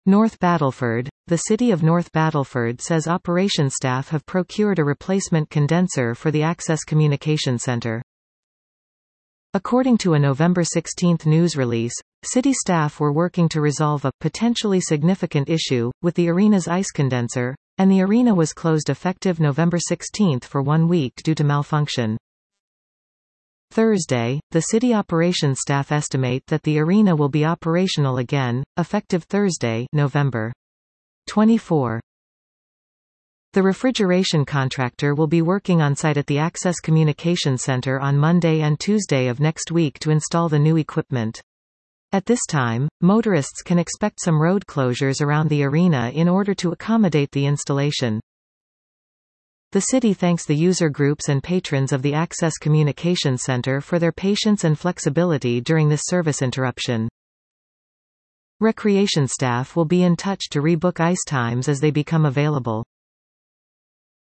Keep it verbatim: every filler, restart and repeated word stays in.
North Battleford. The City of North Battleford says operations staff have procured a replacement condenser for the Access Communication Center. According to a November sixteenth news release, city staff were working to resolve a potentially significant issue with the arena's ice condenser, and the arena was closed effective November sixteenth for one week due to malfunction. Thursday, the city operations staff estimate that the arena will be operational again, effective Thursday, November twenty-fourth. The refrigeration contractor will be working on site at the Access Communication Center on Monday and Tuesday of next week to install the new equipment. At this time, motorists can expect some road closures around the arena in order to accommodate the installation. The city thanks the user groups and patrons of the Access Communication Center for their patience and flexibility during this service interruption. Recreation staff will be in touch to rebook ice times as they become available.